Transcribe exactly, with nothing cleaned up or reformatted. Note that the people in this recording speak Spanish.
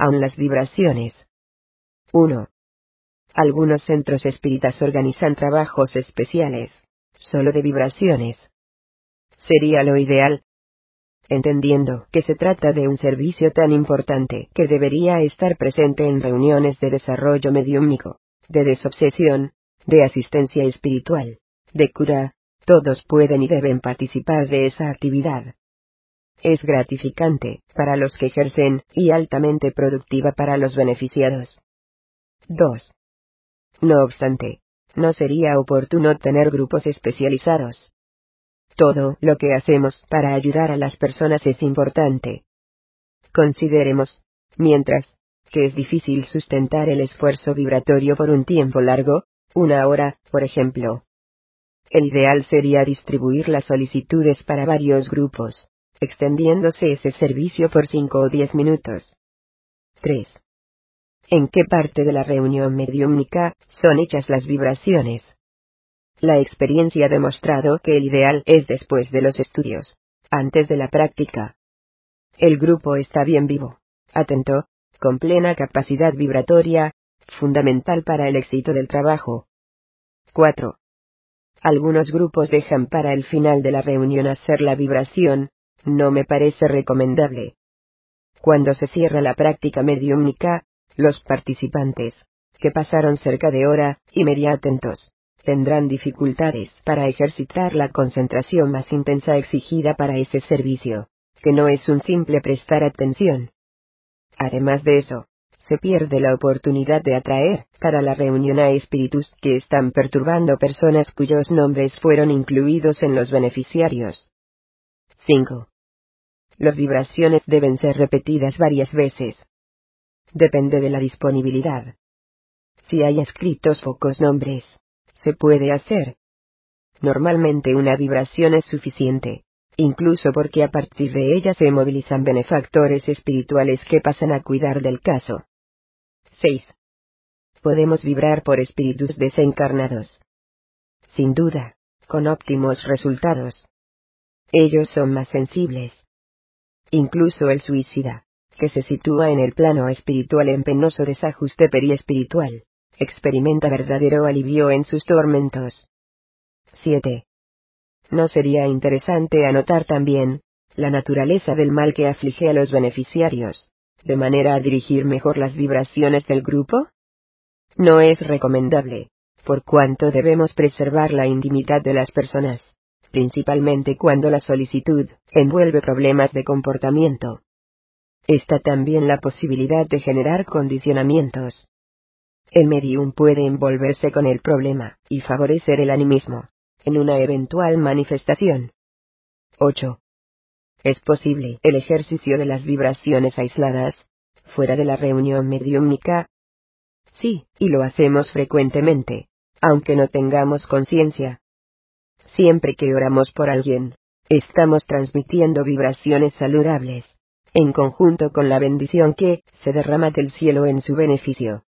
aun las vibraciones. uno. Algunos centros espíritas organizan trabajos especiales, solo de vibraciones. Sería lo ideal, entendiendo que se trata de un servicio tan importante que debería estar presente en reuniones de desarrollo mediúmnico, de desobsesión, de asistencia espiritual, de cura, todos pueden y deben participar de esa actividad. Es gratificante para los que ejercen y altamente productiva para los beneficiados. dos. No obstante, no sería oportuno tener grupos especializados. Todo lo que hacemos para ayudar a las personas es importante. Consideremos, mientras, que es difícil sustentar el esfuerzo vibratorio por un tiempo largo, una hora, por ejemplo. El ideal sería distribuir las solicitudes para varios grupos, extendiéndose ese servicio por cinco o diez minutos. tres. ¿En qué parte de la reunión mediúmnica son hechas las vibraciones? La experiencia ha demostrado que el ideal es después de los estudios, antes de la práctica. El grupo está bien vivo, atento, con plena capacidad vibratoria, fundamental para el éxito del trabajo. cuatro. Algunos grupos dejan para el final de la reunión hacer la vibración, no me parece recomendable. Cuando se cierra la práctica mediúmnica, los participantes, que pasaron cerca de hora y media atentos, tendrán dificultades para ejercitar la concentración más intensa exigida para ese servicio, que no es un simple prestar atención. Además de eso, se pierde la oportunidad de atraer para la reunión a espíritus que están perturbando personas cuyos nombres fueron incluidos en los beneficiarios. cinco. Las vibraciones deben ser repetidas varias veces. Depende de la disponibilidad. Si hay escritos pocos nombres, se puede hacer. Normalmente una vibración es suficiente, incluso porque a partir de ella se movilizan benefactores espirituales que pasan a cuidar del caso. seis. Podemos vibrar por espíritus desencarnados. Sin duda, con óptimos resultados. Ellos son más sensibles. Incluso el suicida, que se sitúa en el plano espiritual en penoso desajuste periespiritual, experimenta verdadero alivio en sus tormentos. siete. ¿No sería interesante anotar también la naturaleza del mal que aflige a los beneficiarios, de manera a dirigir mejor las vibraciones del grupo? No es recomendable, por cuanto debemos preservar la intimidad de las personas, principalmente cuando la solicitud envuelve problemas de comportamiento. Está también la posibilidad de generar condicionamientos. El medium puede envolverse con el problema y favorecer el animismo en una eventual manifestación. ocho. ¿Es posible el ejercicio de las vibraciones aisladas, fuera de la reunión mediúmnica? Sí, y lo hacemos frecuentemente, aunque no tengamos conciencia. Siempre que oramos por alguien, estamos transmitiendo vibraciones saludables, en conjunto con la bendición que se derrama del cielo en su beneficio.